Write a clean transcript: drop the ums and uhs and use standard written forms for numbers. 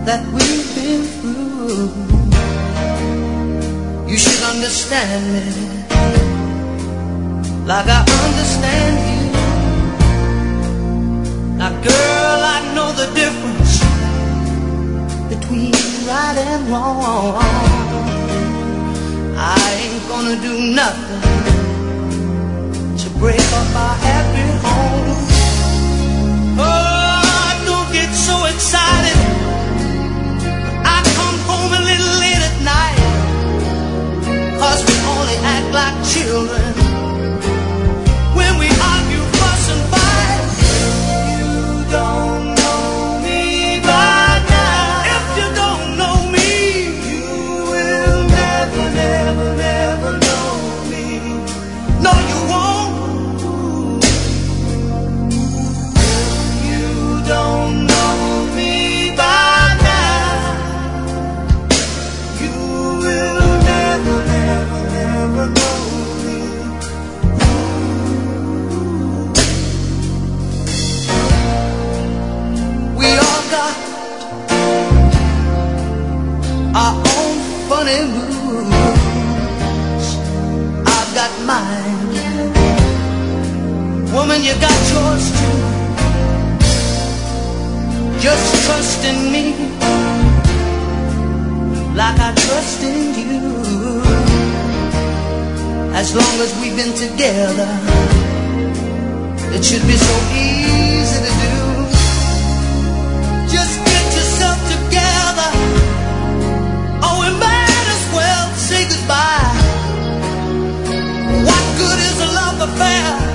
that we've been through. You should understand me like I understand you. Now girl, I know the difference between right and wrong. I ain't gonna do nothing to break up our happy home. Oh, don't get so excited when I come home a little late at night, 'cause we only act like children when we argue, fuss and fight. You don't know me by now. If you don't know me, you will never, never, never know me. No, you won't. You don't know me by now. You will never, never, never know me. We all got our own funny moves. I've got mine. Woman, you got yours too. Just trust in me like I trust in you. As long as we've been together, it should be so easy to do. Just get yourself together, or we might as well say goodbye. What good is a love affair